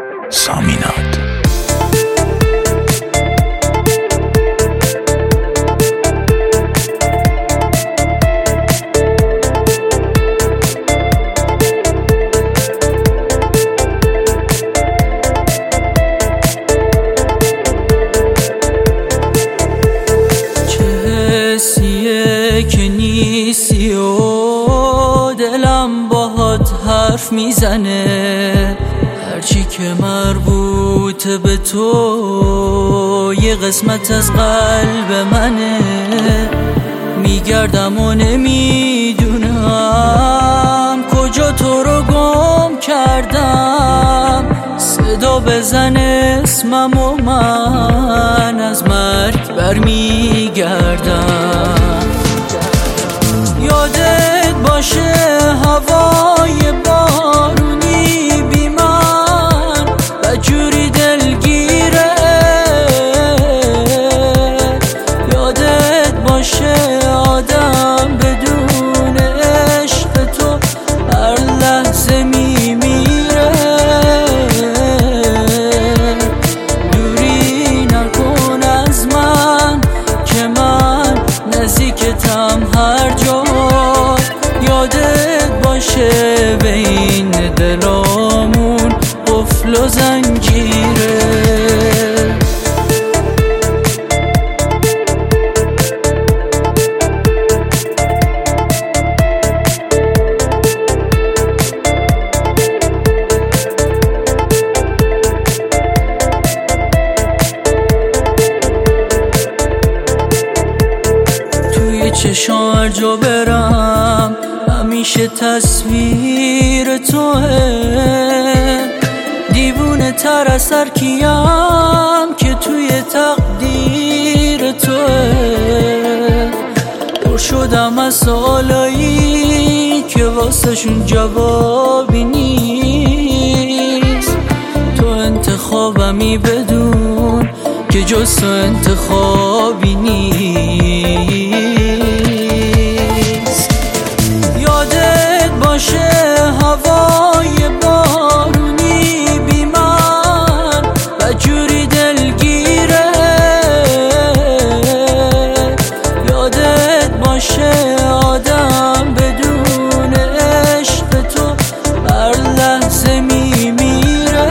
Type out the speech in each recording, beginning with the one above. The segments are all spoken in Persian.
سامینات. که نیستی و دلم باهات حرف میزنه، هرچی که مربوط به تو یه قسمت از قلب منه. میگردم و نمیدونم کجا تو رو گم کردم. صدا بزن اسمم و من از مرگ برمیگردم. یادت باشه هوای بارونی بی من بجوری دلگیره. یادت باشه آدم بدون عشق تو هر لحظه میمیره. دوری نکن از من که من نزدیکتم هر جا. یادت باشه بین دلامون قفل و زنجیره. توی چشام هر جا برم همیشه تصویر توه. دیوونه تر از هر کیم که توی تقدیر توه. پر شدم از سوالایی که واسه شون جوابی نیست. تو انتخابمی بدون که جز تو انتخابی نیست. یادت باشه هوای بارونی بی من بجوری دلگیره. یادت باشه آدم بدون عشق تو هر لحظه میمیره.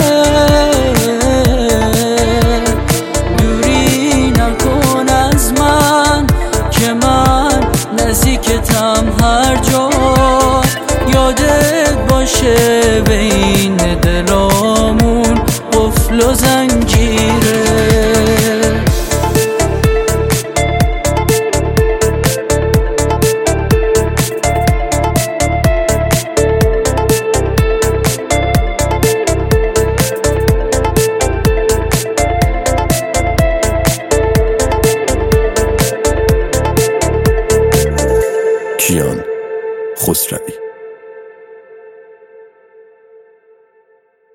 دوری نکن از من که من نزدیکتم هر جا. یادت باشه بین دلامون قفل و زنجیره. کیان خسروی.